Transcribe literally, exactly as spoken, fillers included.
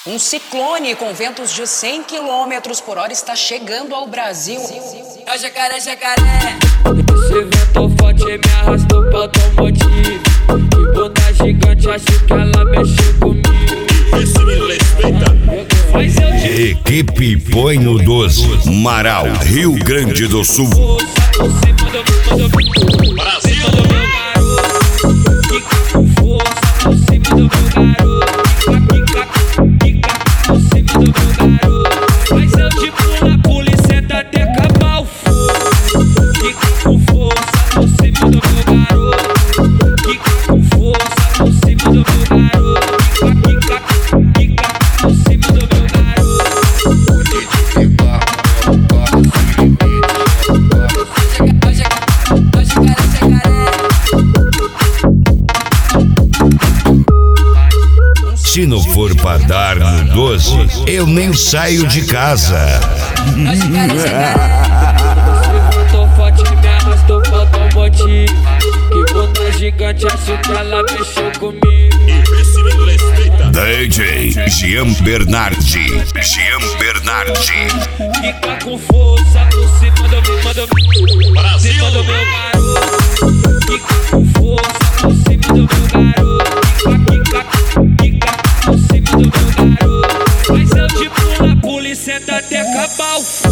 Um ciclone com ventos de cem quilômetros por hora está chegando ao Brasil. É o jacaré, jacaré. Esse vento forte me arrastou pro automotivo. Que bunda gigante, acho que ela mexeu comigo. Esse me respeita. Mas eu te Equipe Põe no doze, Marau, Rio Grande do Sul. você mandou, mandou, Brasil. mandou meu garoto. Quica com força, você mandou meu garoto. Quica, quica, você mandou meu garoto. Mas eu te pulo na polícia tá até acabar o fogo. Quica com força, você mandou meu garoto. Quica com força, você mandou meu garoto. Quica, quica, você mandou meu garoto. Se não for pra dar no doze, eu nem saio de casa. Tô forte, me arrastou pro automotivo. Que bunda gigante, acho que ela mexeu comigo. Esse me respeita. D J Jean Bernardi, Jean Bernardi. Fica com força, você mandou, me mandou, você Brasil. mandou meu garoto. Fica com força, você mandou meu garoto. Fica, fica, você mandou meu garoto. Mas eu te pulo na polícia tá até acabar o